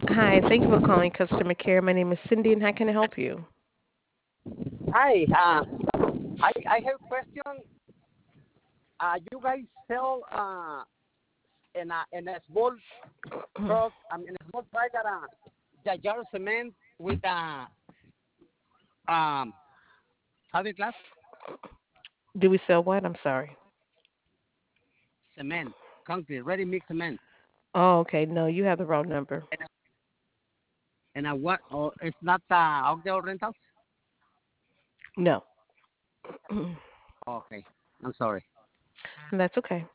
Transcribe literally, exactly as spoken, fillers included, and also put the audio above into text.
Hi, thank you for calling customer care. My name is Cindy, and how can I help you? Hi, uh, I I have a question. Uh, you guys sell uh in a in a small truck, I mean a small trailer, uh, the jar of cement with uh um how do you class Do we sell what? I'm sorry. cement, concrete, ready mix cement, Oh, okay. No, you have the wrong number. and a, and a what? Oh, it's not uh Oakdale Rentals. No. Okay, I'm sorry. That's okay.